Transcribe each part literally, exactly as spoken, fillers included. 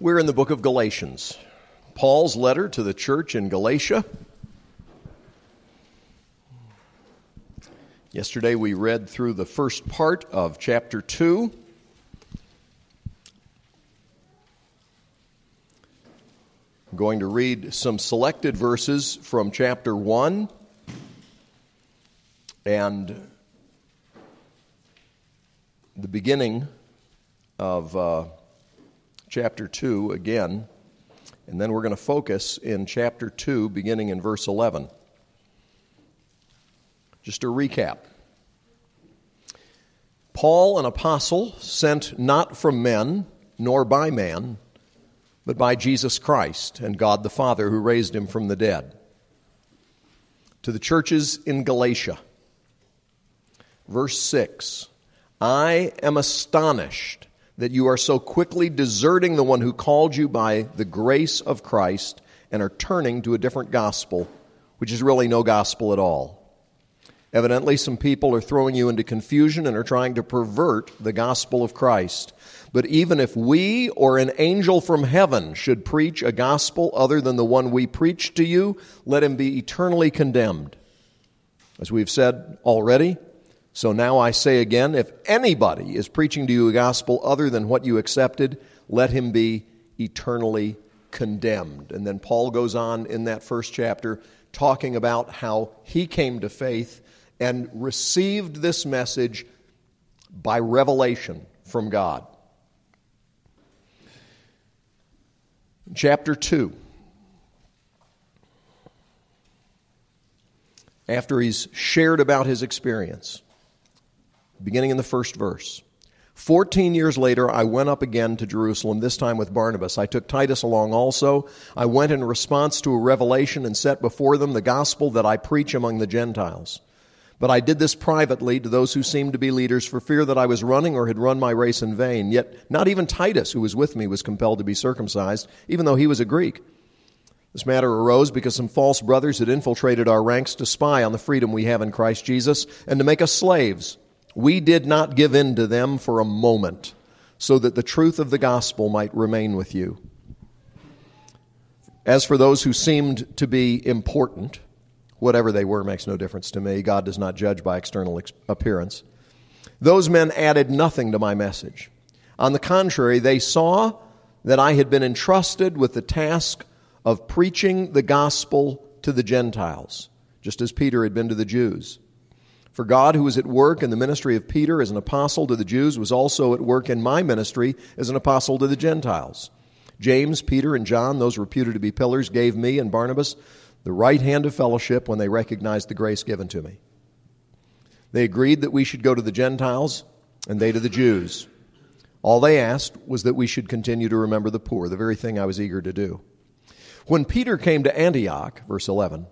We're in the book of Galatians, Paul's letter to the church in Galatia. Yesterday we read through the first part of chapter two. I'm going to read some selected verses from chapter one and the beginning of uh, chapter two again, and then we're going to focus in chapter two, beginning in verse eleven. Just a recap. Paul, an apostle, sent not from men, nor by man, but by Jesus Christ and God the Father, who raised him from the dead. To the churches in Galatia. Verse six, I am astonished that you are so quickly deserting the one who called you by the grace of Christ and are turning to a different gospel, which is really no gospel at all. Evidently, some people are throwing you into confusion and are trying to pervert the gospel of Christ. But even if we or an angel from heaven should preach a gospel other than the one we preach to you, let him be eternally condemned. As we've said already, so now I say again, if anybody is preaching to you a gospel other than what you accepted, let him be eternally condemned. And then Paul goes on in that first chapter talking about how he came to faith and received this message by revelation from God. Chapter two. After he's shared about his experience, beginning in the first verse. Fourteen years later, I went up again to Jerusalem, this time with Barnabas. I took Titus along also. I went in response to a revelation and set before them the gospel that I preach among the Gentiles. But I did this privately to those who seemed to be leaders for fear that I was running or had run my race in vain. Yet not even Titus, who was with me, was compelled to be circumcised, even though he was a Greek. This matter arose because some false brothers had infiltrated our ranks to spy on the freedom we have in Christ Jesus and to make us slaves. We did not give in to them for a moment, so that the truth of the gospel might remain with you. As for those who seemed to be important, whatever they were makes no difference to me. God does not judge by external ex- appearance. Those men added nothing to my message. On the contrary, they saw that I had been entrusted with the task of preaching the gospel to the Gentiles, just as Peter had been to the Jews. For God, who was at work in the ministry of Peter as an apostle to the Jews, was also at work in my ministry as an apostle to the Gentiles. James, Peter, and John, those reputed to be pillars, gave me and Barnabas the right hand of fellowship when they recognized the grace given to me. They agreed that we should go to the Gentiles and they to the Jews. All they asked was that we should continue to remember the poor, the very thing I was eager to do. When Peter came to Antioch, verse eleven,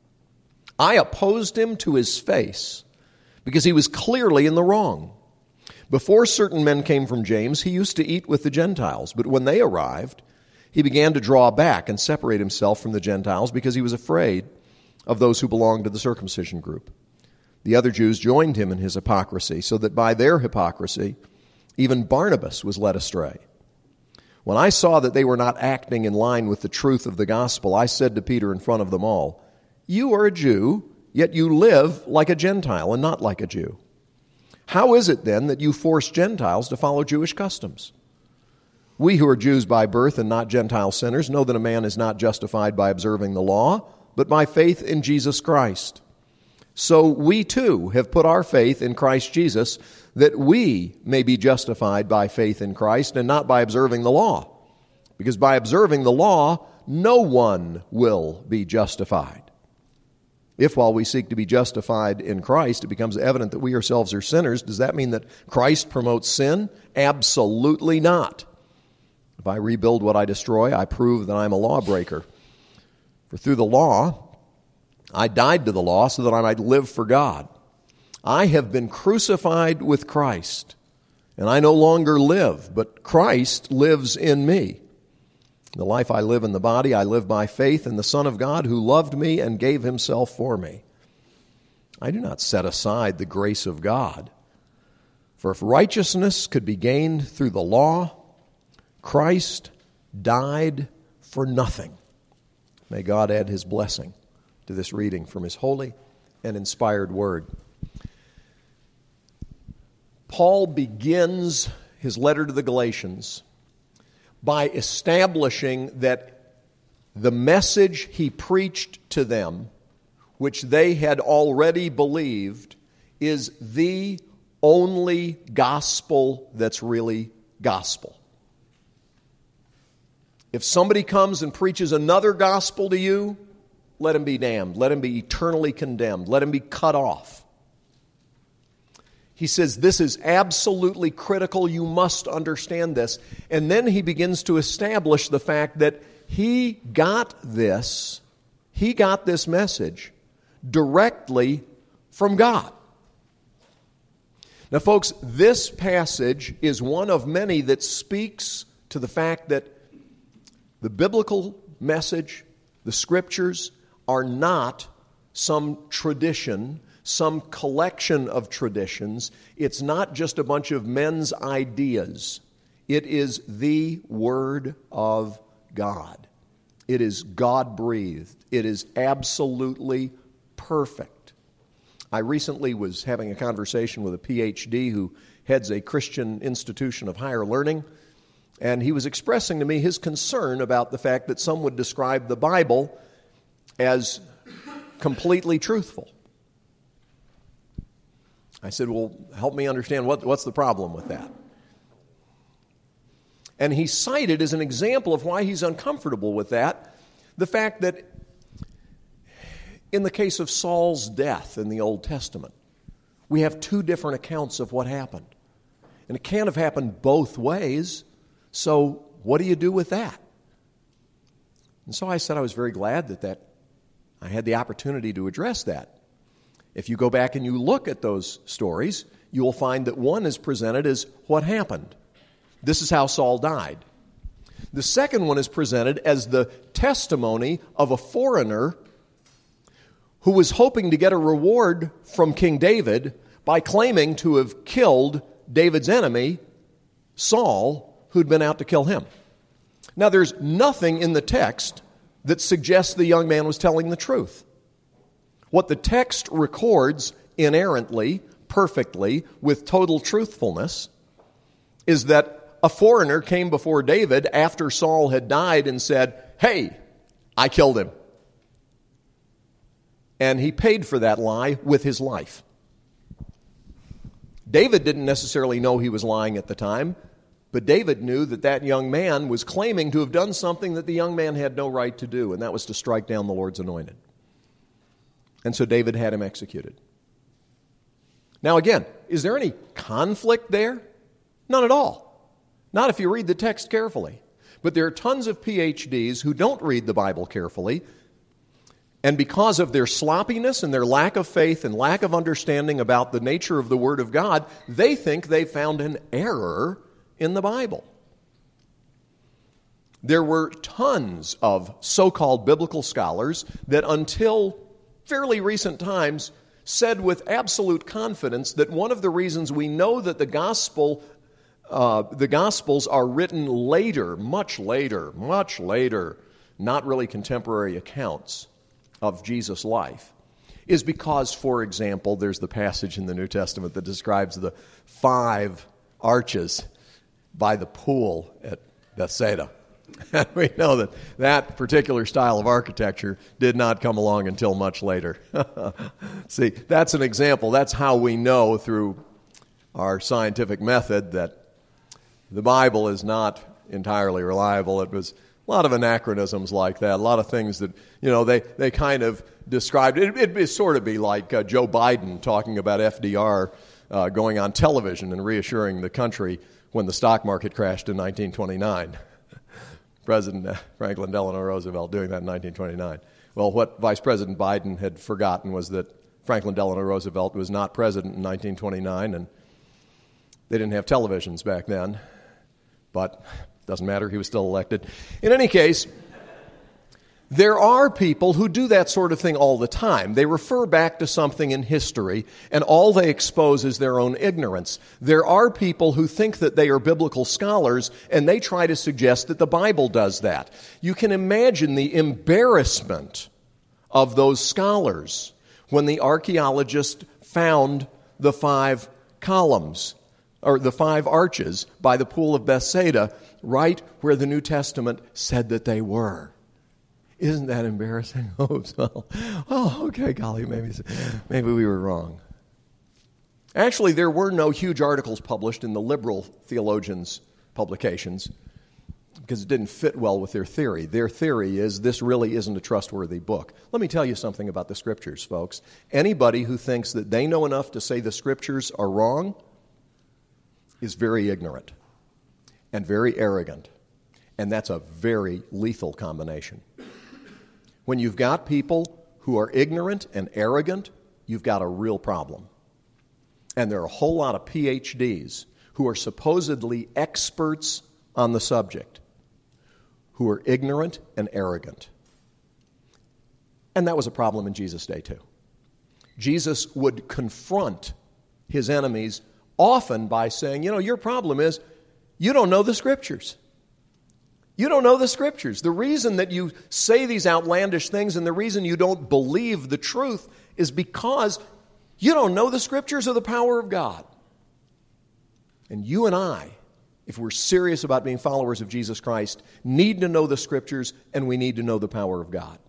I opposed him to his face, because he was clearly in the wrong. Before certain men came from James, he used to eat with the Gentiles, but when they arrived, he began to draw back and separate himself from the Gentiles because he was afraid of those who belonged to the circumcision group. The other Jews joined him in his hypocrisy, so that by their hypocrisy, even Barnabas was led astray. When I saw that they were not acting in line with the truth of the gospel, I said to Peter in front of them all, You are a Jew, yet you live like a Gentile and not like a Jew. How is it then that you force Gentiles to follow Jewish customs? We who are Jews by birth and not Gentile sinners know that a man is not justified by observing the law, but by faith in Jesus Christ. So we too have put our faith in Christ Jesus, that we may be justified by faith in Christ and not by observing the law. Because by observing the law, no one will be justified. If while we seek to be justified in Christ, it becomes evident that we ourselves are sinners, does that mean that Christ promotes sin? Absolutely not. If I rebuild what I destroy, I prove that I am a lawbreaker. For through the law, I died to the law so that I might live for God. I have been crucified with Christ, and I no longer live, but Christ lives in me. The life I live in the body, I live by faith in the Son of God who loved me and gave himself for me. I do not set aside the grace of God. For if righteousness could be gained through the law, Christ died for nothing. May God add his blessing to this reading from his holy and inspired word. Paul begins his letter to the Galatians by establishing that the message he preached to them, which they had already believed, is the only gospel that's really gospel. If somebody comes and preaches another gospel to you, let him be damned. Let him be eternally condemned. Let him be cut off. He says this is absolutely critical. You must understand this. And then he begins to establish the fact that he got this, he got this message directly from God. Now, folks, this passage is one of many that speaks to the fact that the biblical message, the Scriptures, are not some tradition, some collection of traditions. It's not just a bunch of men's ideas. It is the Word of God. It is God-breathed. It is absolutely perfect. I recently was having a conversation with a P H D who heads a Christian institution of higher learning, and he was expressing to me his concern about the fact that some would describe the Bible as completely truthful. I said, well, help me understand what, what's the problem with that. And he cited as an example of why he's uncomfortable with that, the fact that in the case of Saul's death in the Old Testament, we have two different accounts of what happened. And it can't have happened both ways, so what do you do with that? And so I said I was very glad that, that I had the opportunity to address that. If you go back and you look at those stories, you will find that one is presented as what happened. This is how Saul died. The second one is presented as the testimony of a foreigner who was hoping to get a reward from King David by claiming to have killed David's enemy, Saul, who'd been out to kill him. Now, there's nothing in the text that suggests the young man was telling the truth. What the text records inerrantly, perfectly, with total truthfulness, is that a foreigner came before David after Saul had died and said, "Hey, I killed him." And he paid for that lie with his life. David didn't necessarily know he was lying at the time, but David knew that that young man was claiming to have done something that the young man had no right to do, and that was to strike down the Lord's anointed. And so David had him executed. Now again, is there any conflict there? None at all. Not if you read the text carefully. But there are tons of P H Ds who don't read the Bible carefully, and because of their sloppiness and their lack of faith and lack of understanding about the nature of the Word of God, they think they found an error in the Bible. There were tons of so-called biblical scholars that until fairly recent times said with absolute confidence that one of the reasons we know that the gospel, uh, the Gospels are written later, much later, much later, not really contemporary accounts of Jesus' life, is because, for example, there's the passage in the New Testament that describes the five arches by the pool at Bethsaida. And we know that that particular style of architecture did not come along until much later. See, that's an example. That's how we know through our scientific method that the Bible is not entirely reliable. It was a lot of anachronisms like that, a lot of things that, you know, they, they kind of described. It, it'd be, sort of be like uh, Joe Biden talking about F D R uh, going on television and reassuring the country when the stock market crashed in nineteen twenty-nine. President Franklin Delano Roosevelt doing that in nineteen twenty-nine. Well, what Vice President Biden had forgotten was that Franklin Delano Roosevelt was not president in nineteen twenty-nine, and they didn't have televisions back then. But doesn't matter, he was still elected. In any case, There are people who do that sort of thing all the time. They refer back to something in history, and all they expose is their own ignorance. There are people who think that they are biblical scholars, and they try to suggest that the Bible does that. You can imagine the embarrassment of those scholars when the archaeologist found the five columns, or the five arches by the pool of Bethsaida, right where the New Testament said that they were. Isn't that embarrassing? Oh, so, oh, okay, golly, maybe, maybe we were wrong. Actually, there were no huge articles published in the liberal theologians' publications because it didn't fit well with their theory. Their theory is this really isn't a trustworthy book. Let me tell you something about the Scriptures, folks. Anybody who thinks that they know enough to say the Scriptures are wrong is very ignorant and very arrogant, and that's a very lethal combination. When you've got people who are ignorant and arrogant, you've got a real problem. And there are a whole lot of P H Ds who are supposedly experts on the subject, who are ignorant and arrogant. And that was a problem in Jesus' day too. Jesus would confront his enemies often by saying, you know, your problem is you don't know the Scriptures. You don't know the Scriptures. The reason that you say these outlandish things and the reason you don't believe the truth is because you don't know the Scriptures or the power of God. And you and I, if we're serious about being followers of Jesus Christ, need to know the Scriptures and we need to know the power of God.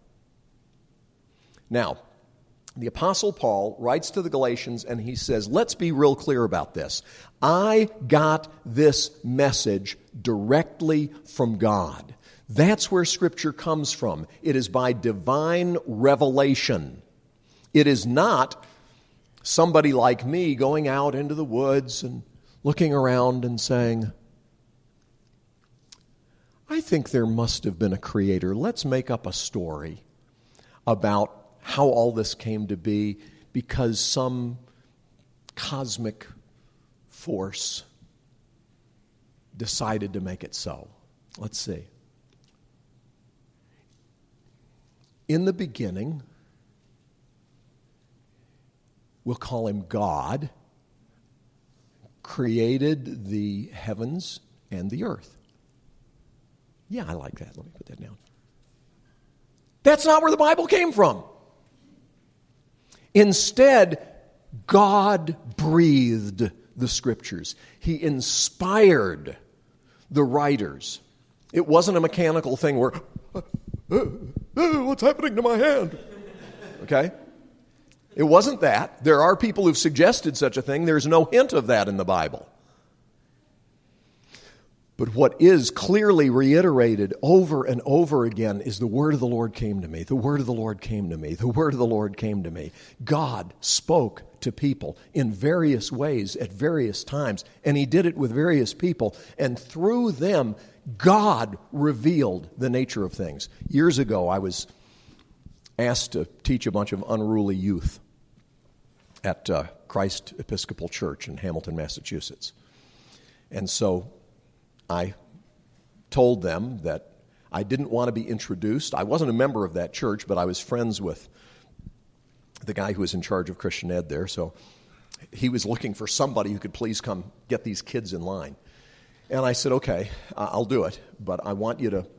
Now, the Apostle Paul writes to the Galatians and he says, let's be real clear about this. I got this message directly from God. That's where Scripture comes from. It is by divine revelation. It is not somebody like me going out into the woods and looking around and saying, I think there must have been a creator. Let's make up a story about how all this came to be because some cosmic force decided to make it so. Let's see. In the beginning, we'll call him God, created the heavens and the earth. Yeah, I like that. Let me put that down. That's not where the Bible came from. Instead, God breathed the Scriptures. He inspired the writers. It wasn't a mechanical thing where, uh, uh, uh, what's happening to my hand? Okay? It wasn't that. There are people who've suggested such a thing. There's no hint of that in the Bible. But what is clearly reiterated over and over again is the word of the Lord came to me. The word of the Lord came to me. The word of the Lord came to me. God spoke to people in various ways at various times, and he did it with various people. And through them, God revealed the nature of things. Years ago, I was asked to teach a bunch of unruly youth at uh, Christ Episcopal Church in Hamilton, Massachusetts. And so I told them that I didn't want to be introduced. I wasn't a member of that church, but I was friends with the guy who was in charge of Christian Ed there. So he was looking for somebody who could please come get these kids in line. And I said, okay, I'll do it, but I want you to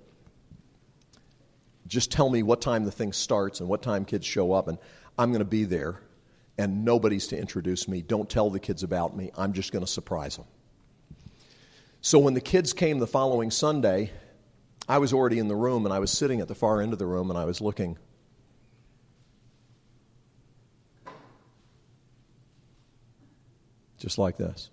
just tell me what time the thing starts and what time kids show up, and I'm going to be there, and nobody's to introduce me. Don't tell the kids about me. I'm just going to surprise them. So when the kids came the following Sunday, I was already in the room, and I was sitting at the far end of the room, and I was looking. Just like this.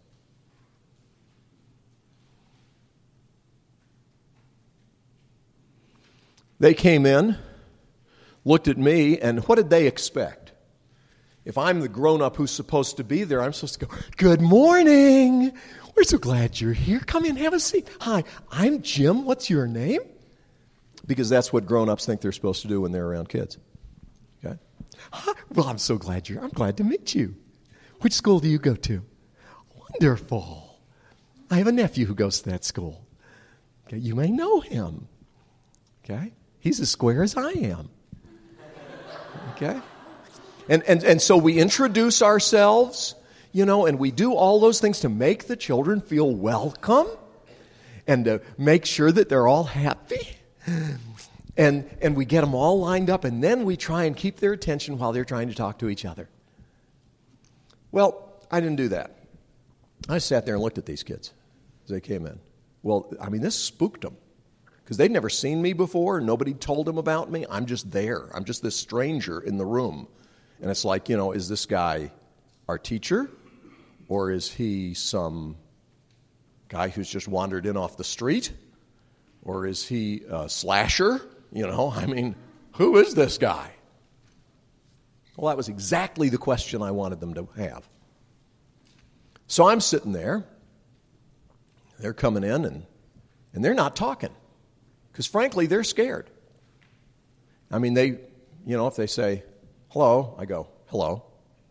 They came in, looked at me, and what did they expect? If I'm the grown-up who's supposed to be there, I'm supposed to go, good morning. We're so glad you're here. Come in, have a seat. Hi, I'm Jim. What's your name? Because that's what grown-ups think they're supposed to do when they're around kids. Okay? Hi, well, I'm so glad you're I'm glad to meet you. Which school do you go to? Wonderful. I have a nephew who goes to that school. Okay, you may know him. Okay? He's as square as I am. Okay? And, and, and so we introduce ourselves, you know, and we do all those things to make the children feel welcome and to make sure that they're all happy. And, and we get them all lined up, and then we try and keep their attention while they're trying to talk to each other. Well, I didn't do that. I sat there and looked at these kids as they came in. Well, I mean, this spooked them because they'd never seen me before. Nobody told them about me. I'm just there. I'm just this stranger in the room. And it's like, you know, is this guy our teacher, or is he some guy who's just wandered in off the street? Or is he a slasher? You know, I mean, who is this guy? Well, that was exactly the question I wanted them to have. So I'm sitting there. They're coming in, and, and they're not talking. Because, frankly, they're scared. I mean, they, you know, if they say, hello, I go, hello.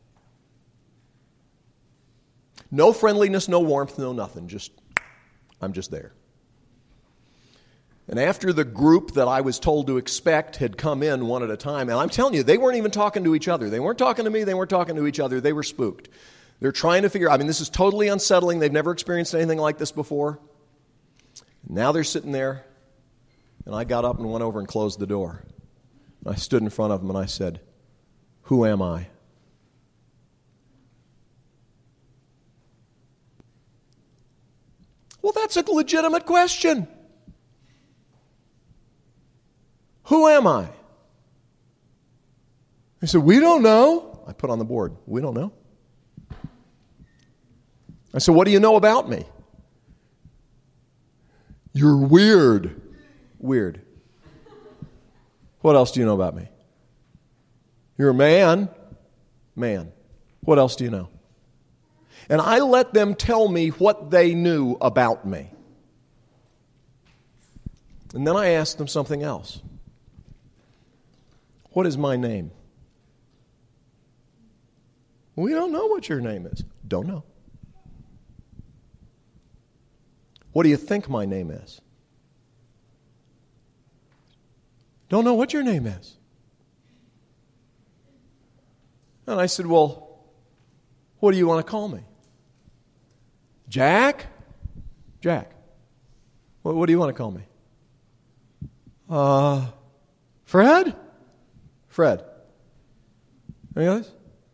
No friendliness, no warmth, no nothing. Just, I'm just there. And after the group that I was told to expect had come in one at a time, and I'm telling you, they weren't even talking to each other. They weren't talking to me. They weren't talking to each other. They were spooked. They're trying to figure, I mean, this is totally unsettling. They've never experienced anything like this before. Now they're sitting there, and I got up and went over and closed the door. I stood in front of them, and I said, who am I? Well, that's a legitimate question. Who am I? They said, we don't know. I put on the board, we don't know. I said, what do you know about me? You're weird. Weird. What else do you know about me? You're a man. Man. What else do you know? And I let them tell me what they knew about me. And then I asked them something else. What is my name? We don't know what your name is. Don't know. What do you think my name is? Don't know what your name is. And I said, well, what do you want to call me? Jack? Jack. What, what do you want to call me? Uh, Fred? Fred. Any others?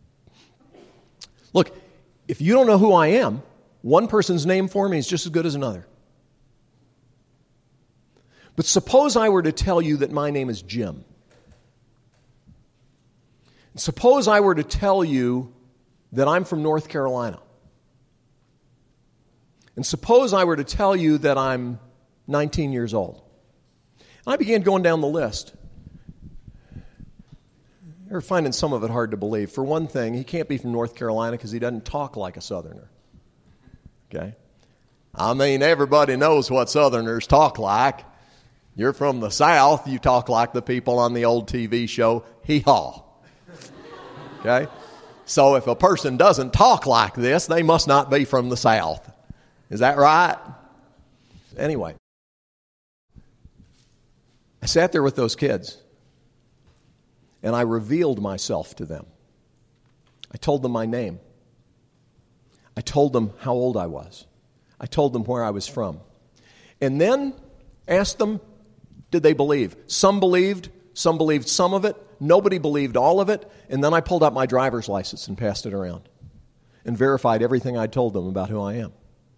Look, if you don't know who I am, one person's name for me is just as good as another. But suppose I were to tell you that my name is Jim. Suppose I were to tell you that I'm from North Carolina. And suppose I were to tell you that I'm nineteen years old. And I began going down the list. You're finding some of it hard to believe. For one thing, he can't be from North Carolina because he doesn't talk like a Southerner. Okay? I mean, everybody knows what Southerners talk like. You're from the South, you talk like the people on the old T V show, Hee-haw. Okay? So if a person doesn't talk like this, they must not be from the South. Is that right? Anyway, I sat there with those kids, and I revealed myself to them. I told them my name. I told them how old I was. I told them where I was from. And then asked them, did they believe? Some believed, some believed some of it, nobody believed all of it, and then I pulled out my driver's license and passed it around and verified everything I told them about who I am.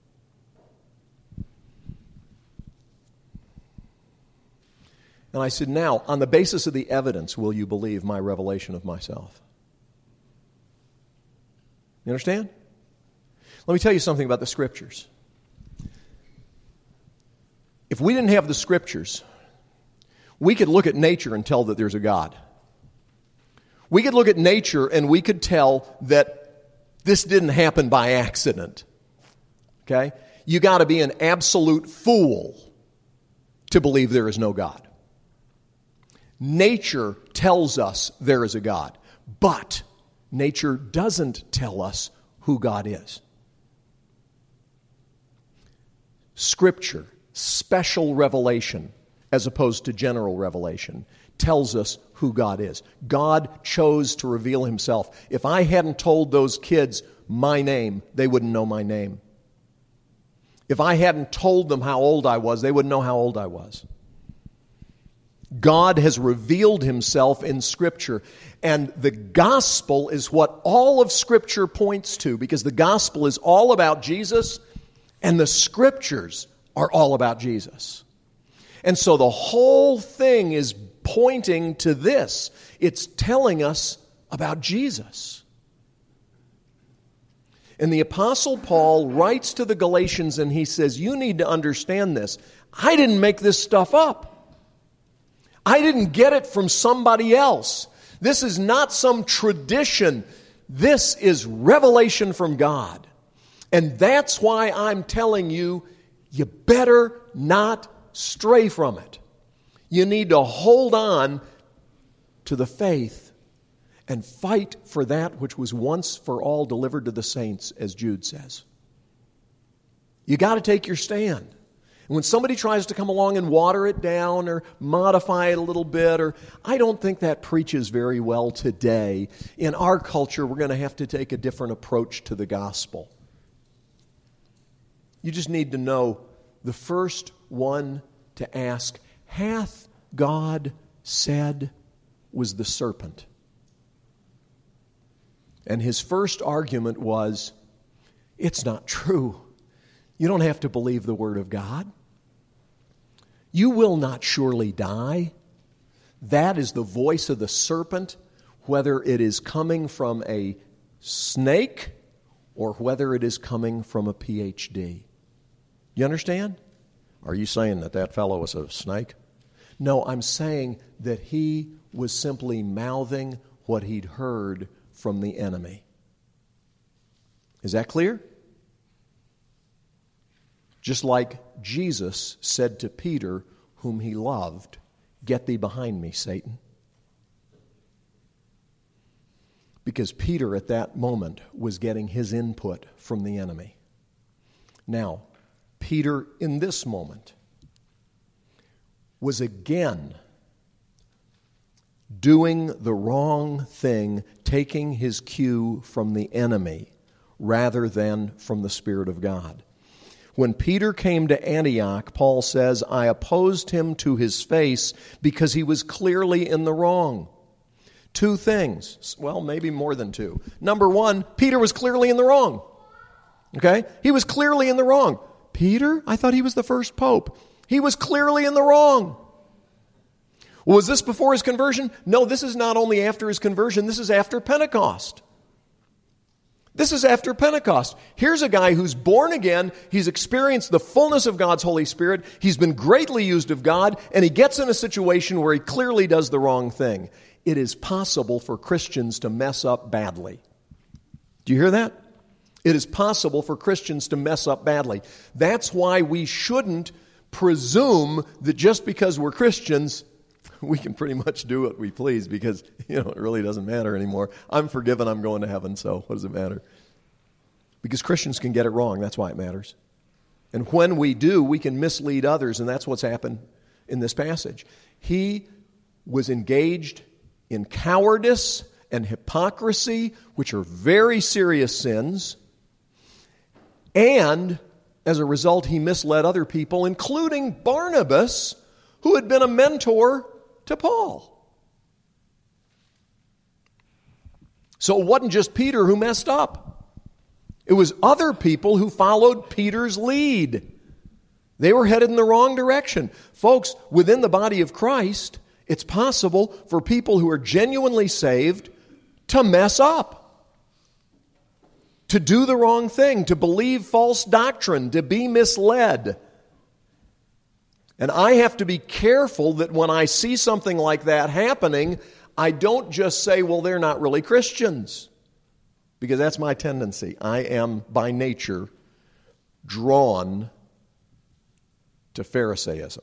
And I said, now, on the basis of the evidence, will you believe my revelation of myself? You understand? Let me tell you something about the Scriptures. If we didn't have the Scriptures, we could look at nature and tell that there's a God. We could look at nature and we could tell that this didn't happen by accident. Okay? You got to be an absolute fool to believe there is no God. Nature tells us there is a God, but nature doesn't tell us who God is. Scripture, special revelation, as opposed to general revelation, tells us who God is. God chose to reveal himself. If I hadn't told those kids my name, they wouldn't know my name. If I hadn't told them how old I was, they wouldn't know how old I was. God has revealed himself in Scripture, and the gospel is what all of Scripture points to, because the gospel is all about Jesus, and the Scriptures are all about Jesus. And so the whole thing is pointing to this. It's telling us about Jesus. And the Apostle Paul writes to the Galatians and he says, you need to understand this. I didn't make this stuff up. I didn't get it from somebody else. This is not some tradition. This is revelation from God. And that's why I'm telling you, you better not stray from it. You need to hold on to the faith and fight for that which was once for all delivered to the saints, as Jude says. You got to take your stand. And when somebody tries to come along and water it down or modify it a little bit, or I don't think that preaches very well today. In our culture, we're going to have to take a different approach to the gospel. You just need to know the first one to ask, hath God said, was the serpent. And his first argument was, it's not true. You don't have to believe the word of God. You will not surely die. That is the voice of the serpent, whether it is coming from a snake or whether it is coming from a P H D. You understand? Are you saying that that fellow was a snake? No, I'm saying that he was simply mouthing what he'd heard from the enemy. Is that clear? Just like Jesus said to Peter, whom he loved, get thee behind me, Satan. Because Peter at that moment was getting his input from the enemy. Now, Peter in this moment was again doing the wrong thing, taking his cue from the enemy rather than from the Spirit of God. When Peter came to Antioch, Paul says, I opposed him to his face because he was clearly in the wrong. Two things. Well, maybe more than two. Number one, Peter was clearly in the wrong. Okay? He was clearly in the wrong. Peter? I thought he was the first pope. He was clearly in the wrong. Was this before his conversion? No, this is not only after his conversion, this is after Pentecost. This is after Pentecost. Here's a guy who's born again, he's experienced the fullness of God's Holy Spirit, he's been greatly used of God, and he gets in a situation where he clearly does the wrong thing. It is possible for Christians to mess up badly. Do you hear that? It is possible for Christians to mess up badly. That's why we shouldn't presume that just because we're Christians, we can pretty much do what we please because, you know, it really doesn't matter anymore. I'm forgiven, I'm going to heaven, so what does it matter? Because Christians can get it wrong, that's why it matters. And when we do, we can mislead others, and that's what's happened in this passage. He was engaged in cowardice and hypocrisy, which are very serious sins, and as a result, he misled other people, including Barnabas, who had been a mentor to Paul. So it wasn't just Peter who messed up. It was other people who followed Peter's lead. They were headed in the wrong direction. Folks, within the body of Christ, it's possible for people who are genuinely saved to mess up, to do the wrong thing, to believe false doctrine, to be misled. And I have to be careful that when I see something like that happening, I don't just say, well, they're not really Christians. Because that's my tendency. I am, by nature, drawn to Pharisaism.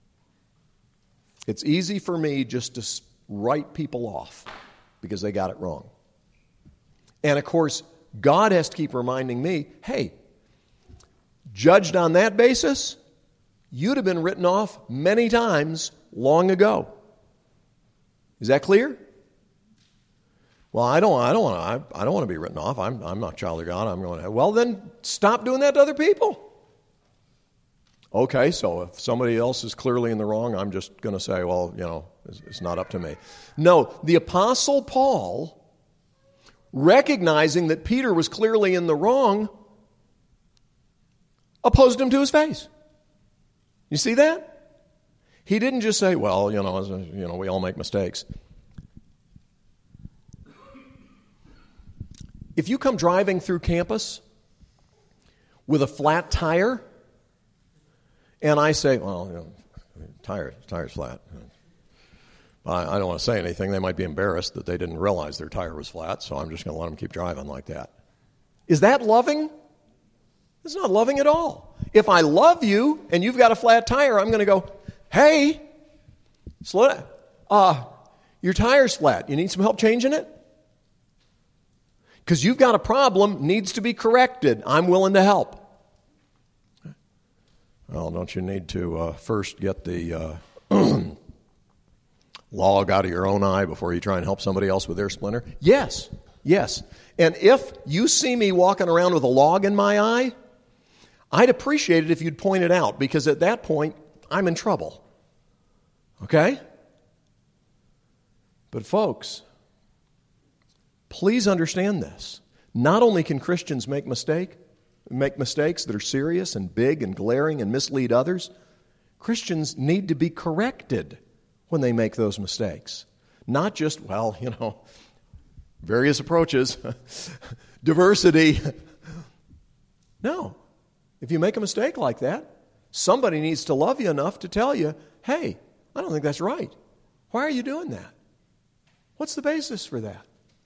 It's easy for me just to write people off because they got it wrong. And of course, God has to keep reminding me, hey, judged on that basis, you'd have been written off many times long ago. Is that clear? Well, I don't. I don't want to. I, I don't want to be written off. I'm. I'm not a child of God. I'm going to. Well, then stop doing that to other people. Okay, so if somebody else is clearly in the wrong, I'm just going to say, well, you know, it's, it's not up to me. No, the Apostle Paul, recognizing that Peter was clearly in the wrong, opposed him to his face. You see that? He didn't just say, well, you know, you know, we all make mistakes. If you come driving through campus with a flat tire, and I say, well, you know, tire, tire's flat. I, I don't want to say anything. They might be embarrassed that they didn't realize their tire was flat, so I'm just going to let them keep driving like that. Is that loving? It's not loving at all. If I love you and you've got a flat tire, I'm going to go, hey, slow down. Uh, your tire's flat. You need some help changing it? Because you've got a problem, needs to be corrected. I'm willing to help. Well, don't you need to uh, first get the uh, log out of your own eye before you try and help somebody else with their splinter? Yes, yes. And if you see me walking around with a log in my eye, I'd appreciate it if you'd point it out, because at that point, I'm in trouble. Okay? But folks, please understand this. Not only can Christians make mistake, make mistakes that are serious and big and glaring and mislead others, Christians need to be corrected when they make those mistakes. Not just, well, you know, various approaches, diversity. No. If you make a mistake like that, somebody needs to love you enough to tell you, hey, I don't think that's right. Why are you doing that? What's the basis for that?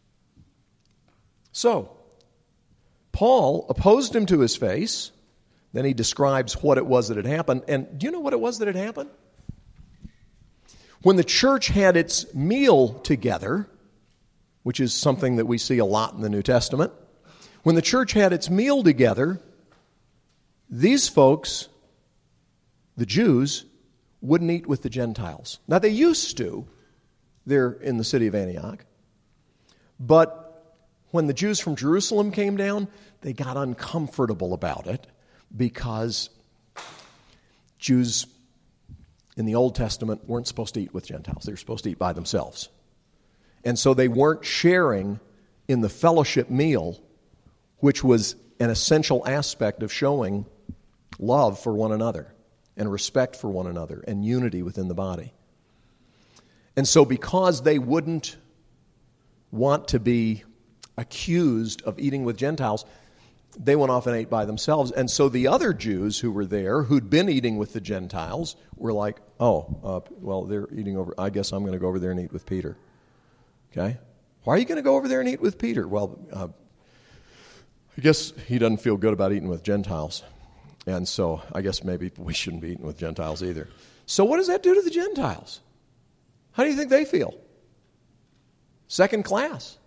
So, Paul opposed him to his face. Then he describes what it was that had happened. And do you know what it was that had happened? When the church had its meal together, which is something that we see a lot in the New Testament, when the church had its meal together, these folks, the Jews, wouldn't eat with the Gentiles. Now, they used to there in the city of Antioch. But when the Jews from Jerusalem came down, they got uncomfortable about it because Jews in the Old Testament weren't supposed to eat with Gentiles. They were supposed to eat by themselves. And so they weren't sharing in the fellowship meal, which was an essential aspect of showing love for one another and respect for one another and unity within the body. And so because they wouldn't want to be accused of eating with Gentiles, they went off and ate by themselves. And so the other Jews who were there, who'd been eating with the Gentiles, were like, oh, uh, well, they're eating over, I guess I'm going to go over there and eat with Peter. Okay? Why are you going to go over there and eat with Peter? Well, uh, I guess he doesn't feel good about eating with Gentiles. And so I guess maybe we shouldn't be eating with Gentiles either. So what does that do to the Gentiles? How do you think they feel? Second class.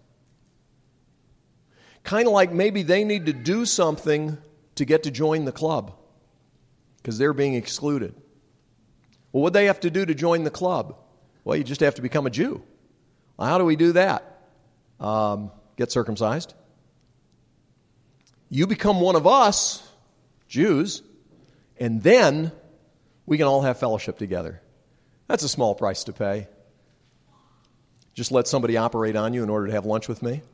Kind of like maybe they need to do something to get to join the club because they're being excluded. Well, what do they have to do to join the club? Well, you just have to become a Jew. Well, how do we do that? Um, get circumcised. You become one of us, Jews, and then we can all have fellowship together. That's a small price to pay. Just let somebody operate on you in order to have lunch with me.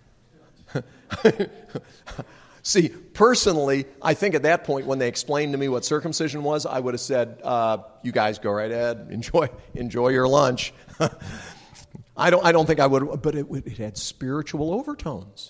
See, personally, I think at that point when they explained to me what circumcision was, I would have said, uh, you guys go right ahead, enjoy enjoy your lunch. I don't I don't think I would, but it, it had spiritual overtones.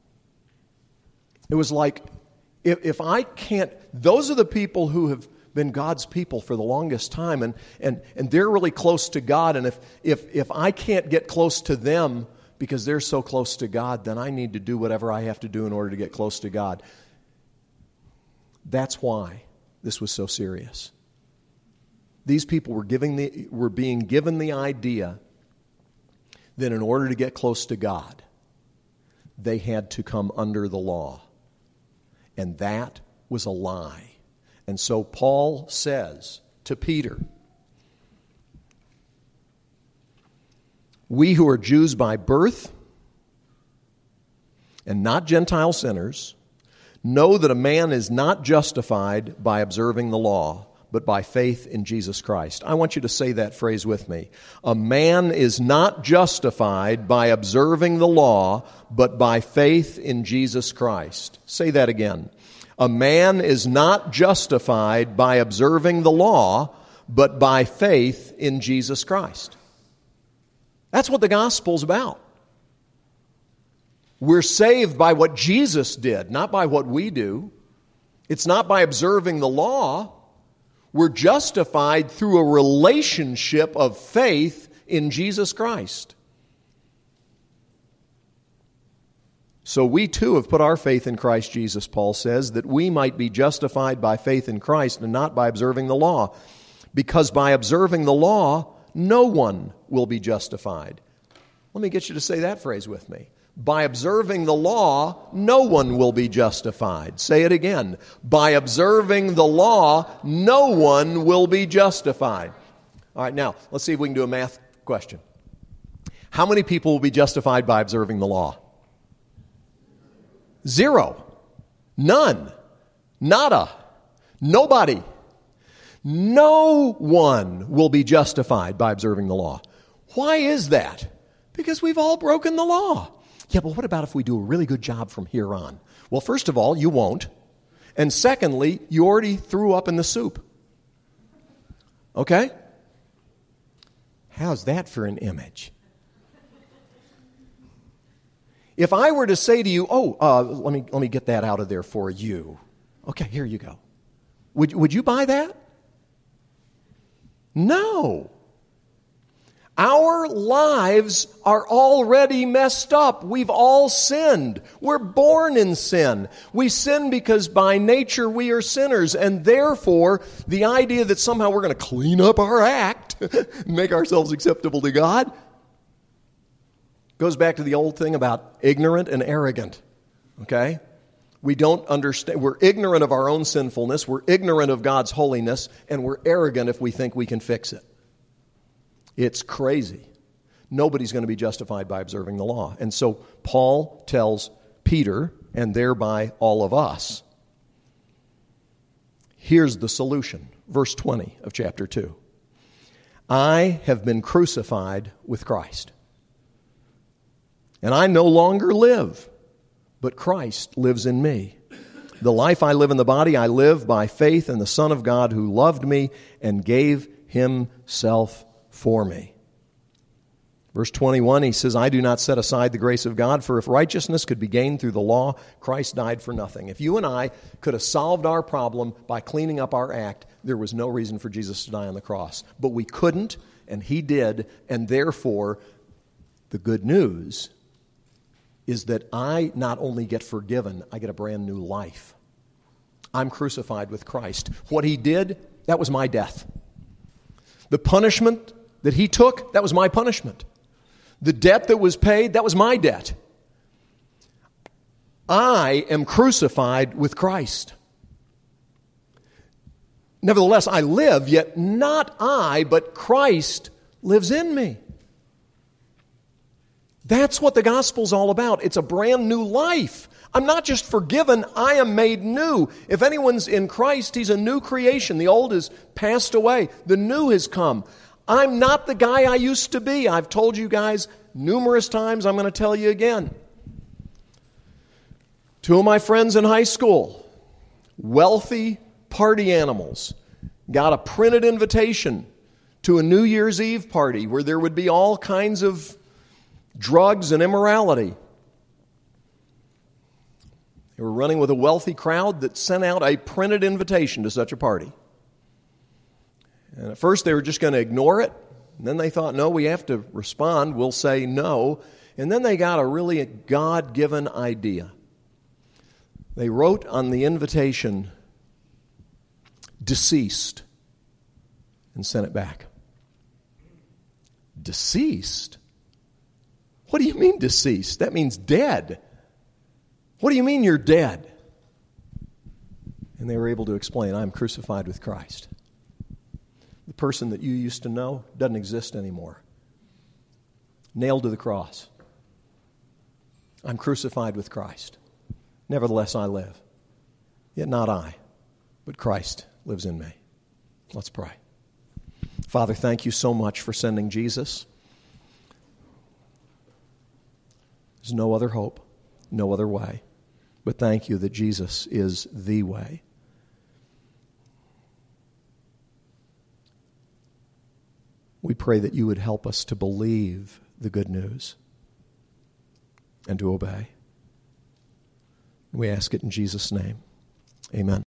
It was like, if, if I can't, those are the people who have been God's people for the longest time, and, and, and they're really close to God, and if, if, if I can't get close to them because they're so close to God, then I need to do whatever I have to do in order to get close to God. That's why this was so serious. These people were giving the were being given the idea that in order to get close to God, they had to come under the law. And that was a lie. And so Paul says to Peter, we who are Jews by birth and not Gentile sinners know that a man is not justified by observing the law, but by faith in Jesus Christ. I want you to say that phrase with me. A man is not justified by observing the law, but by faith in Jesus Christ. Say that again. A man is not justified by observing the law, but by faith in Jesus Christ. That's what the gospel's about. We're saved by what Jesus did, not by what we do. It's not by observing the law. We're justified through a relationship of faith in Jesus Christ. So we too have put our faith in Christ Jesus, Paul says, that we might be justified by faith in Christ and not by observing the law. Because by observing the law, no one will be justified. Let me get you to say that phrase with me. By observing the law, no one will be justified. Say it again. By observing the law, no one will be justified. All right, now, let's see if we can do a math question. How many people will be justified by observing the law? Zero. None. Nada. Nobody. No one will be justified by observing the law. Why is that? Because we've all broken the law. Yeah, but what about if we do a really good job from here on? Well, first of all, you won't. And secondly, you already threw up in the soup. Okay? How's that for an image? If I were to say to you, oh, uh, let me let me get that out of there for you. Okay, here you go. Would, would you buy that? No. Our lives are already messed up. We've all sinned. We're born in sin. We sin because by nature we are sinners, and therefore the idea that somehow we're going to clean up our act, make ourselves acceptable to God, goes back to the old thing about ignorant and arrogant. Okay? We don't understand. We're ignorant of our own sinfulness. We're ignorant of God's holiness, and we're arrogant if we think we can fix it. It's crazy. Nobody's going to be justified by observing the law. And so Paul tells Peter, and thereby all of us, here's the solution. Verse twenty of chapter two. I have been crucified with Christ. And I no longer live, but Christ lives in me. The life I live in the body, I live by faith in the Son of God who loved me and gave himself for me. Verse twenty-one, he says, I do not set aside the grace of God, for if righteousness could be gained through the law, Christ died for nothing. If you and I could have solved our problem by cleaning up our act, there was no reason for Jesus to die on the cross. But we couldn't, and he did, and therefore, the good news is that I not only get forgiven, I get a brand new life. I'm crucified with Christ. What he did, that was my death. The punishment that he took, that was my punishment. The debt that was paid, that was my debt. I am crucified with Christ. Nevertheless, I live, yet not I, but Christ lives in me. That's what the gospel's all about. It's a brand new life. I'm not just forgiven, I am made new. If anyone's in Christ, he's a new creation. The old has passed away. The new has come. I'm not the guy I used to be. I've told you guys numerous times. I'm going to tell you again. Two of my friends in high school, wealthy party animals, got a printed invitation to a New Year's Eve party where there would be all kinds of drugs and immorality. They were running with a wealthy crowd that sent out a printed invitation to such a party. And at first they were just going to ignore it. And then they thought, no, we have to respond. We'll say no. And then they got a really God-given idea. They wrote on the invitation, deceased, and sent it back. Deceased? What do you mean deceased? That means dead. What do you mean you're dead? And they were able to explain, I'm crucified with Christ. The person that you used to know doesn't exist anymore. Nailed to the cross. I'm crucified with Christ. Nevertheless, I live. Yet not I, but Christ lives in me. Let's pray. Father, thank you so much for sending Jesus. There's no other hope, no other way. But thank you that Jesus is the way. We pray that you would help us to believe the good news and to obey. We ask it in Jesus' name. Amen.